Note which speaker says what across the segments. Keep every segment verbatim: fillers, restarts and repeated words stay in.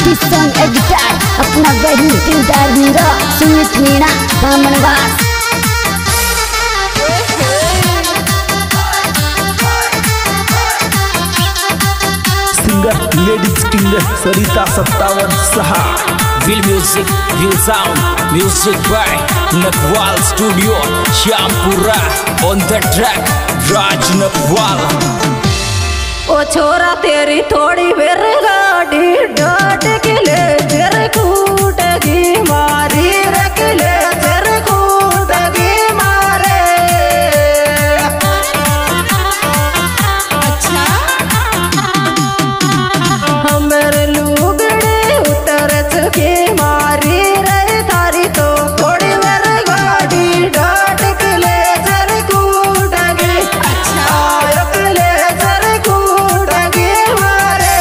Speaker 1: Kishan editor अपना बहन दिलदार Meera Sumit Meena Bamanwas.
Speaker 2: Singer ladies king Sarita सत्तावन सहा।
Speaker 3: Will music, will sound, music by Nakwal Studio, Syampura. On the track, Raj Nakwal.
Speaker 4: ओ छोरा तेरी थोड़ी बेर गाड़ी डाट के ले तेरे कूटगी मारी रख ले तेरे कूटगी मारे। अच्छा हमरे लुगड़े उतर चुके मारी रहे थारी तो थोड़ी बेर गाड़ी डाट के ले तेरे कूटगी। अच्छा रख ले तेरे कूटगी मारे।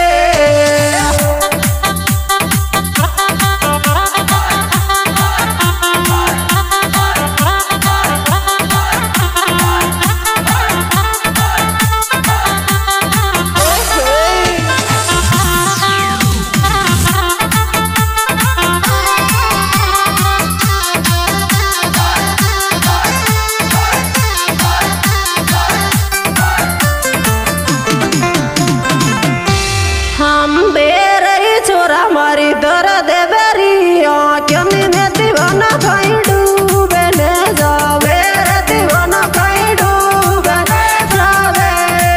Speaker 4: हम बेरई छोरा मारी दर्द बेरी आँखों में दीवाना खाई डूबे ले जावे रे दीवाना खाई डूबे ले जावे।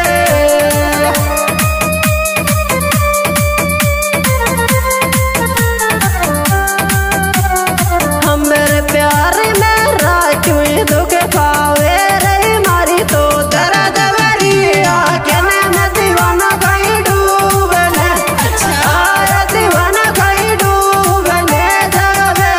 Speaker 4: हम मेरे प्यार में राजू दुख पावे रे मारी तो दर्द बेरी आँखों में दीवाना खाई डूबे ले। अच्छा दीवाना खाई डूबे ले जावे।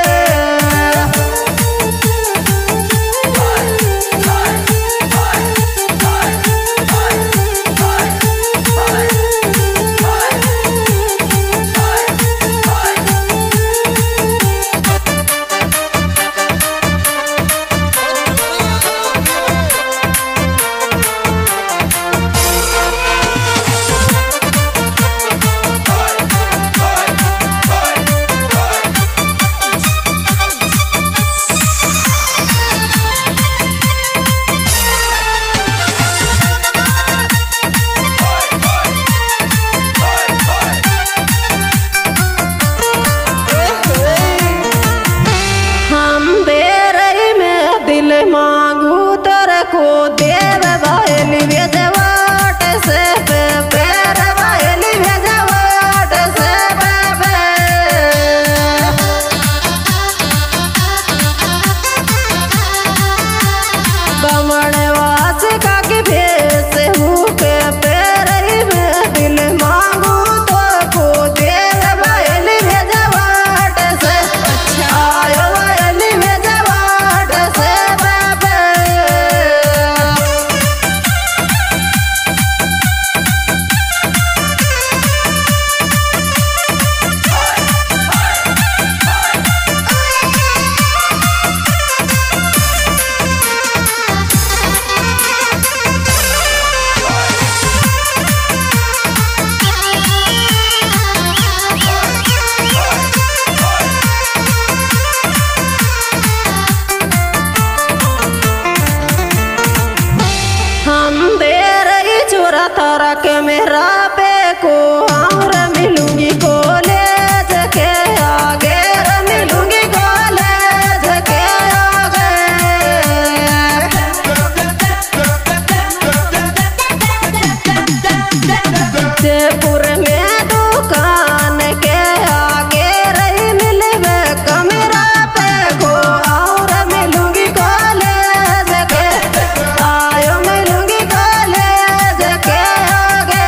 Speaker 4: हम बेरई में दिल मांगू तेरे को देव बायली भेजवाट से पे पैर बायली भेजवाट से पे पे। बमणवास का की भेस हूँ के पैरई में दिल मांगू तो को देव बायली भेजवाट से। अच्छा आयो बायली भेजवाट से पे पे। हम बेरई छोरा तारा के मेरा पे को और मिलूंगी कॉलेज के आगे रे मिलूंगी कॉलेज के आगे। जयपुर में दुकान के आगे रही मिलवे कमरा पे को और मिलूंगी कॉलेज के। आयो मिलूंगी कॉलेज के आगे।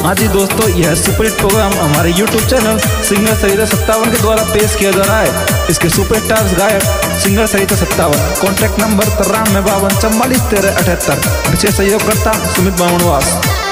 Speaker 2: हाँ जी दोस्तों, यह सुपरहिट प्रोग्राम हमारे यूट्यूब चैनल सिंगर सरिता सत्तावन के द्वारा पेश किया जा रहा है। इसके सुपरस्टार गायक सिंगर सरिता सत्तावन। कॉन्टैक्ट नंबर तिरानवे बावन चौवालीस तेरह अठहत्तर। विशेष सहयोगकर्ता सुमित बामणवास।